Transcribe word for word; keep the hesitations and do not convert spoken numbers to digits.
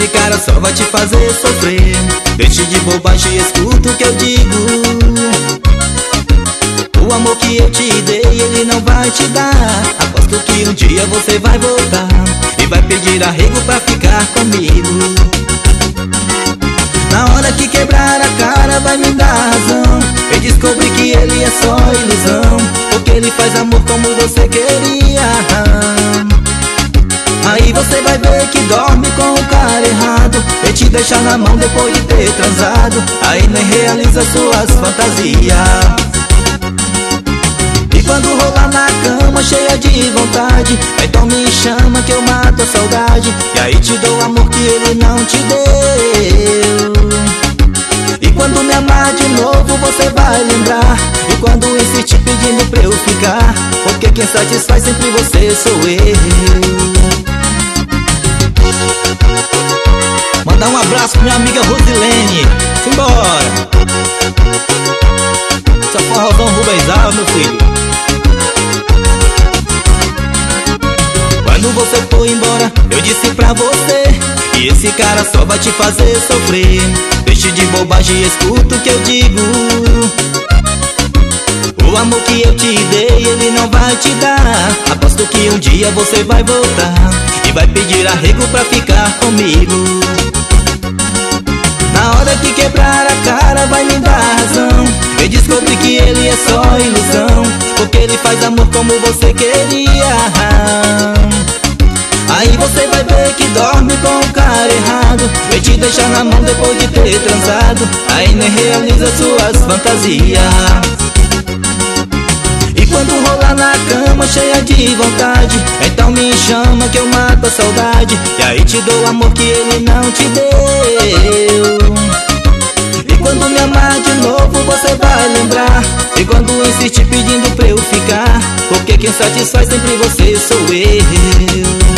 esse cara só vai te fazer sofrer. Deixe de bobagem e escuta o que eu digo. O amor que eu te dei, ele não vai te dar. Aposto que um dia você vai voltar e vai pedir arrego pra ficar comigo. Na hora que quebrar a cara vai me dar razão e descobrir que ele é só ilusão, porque ele faz amor como você queria. Aí você vai ver que dorme com o cara errado e te deixa na mão depois de ter transado. Aí nem realiza suas fantasias. E quando rolar na cama cheia de vontade, então me chama que eu mato a saudade. E aí te dou amor que ele não te deu. E quando me amar de novo você vai lembrar. E quando insistir pedindo pra eu ficar, porque quem satisfaz sempre você sou eu. Mandar um abraço pra minha amiga Rosilene. Simbora! Só forrozão Rubens Alves, meu filho. Quando você foi embora, eu disse pra você que esse cara só vai te fazer sofrer. Deixe de bobagem e escuta o que eu digo. O amor que eu te dei, ele não vai te dar. Aposto que um dia você vai voltar e vai pedir arrego pra ficar comigo. Na hora que quebrar a cara vai me dar razão e descobrir que ele é só ilusão, porque ele faz amor como você queria. Aí você vai ver que dorme com o cara errado e te deixa na mão depois de ter transado. Aí nem realiza suas fantasias. E quando rolar na cama cheia de vontade, então me chama que eu mato a saudade. E aí te dou amor que ele não te deu. E quando me amar de novo você vai lembrar. E quando insistir pedindo pra eu ficar, porque quem satisfaz sempre você sou eu.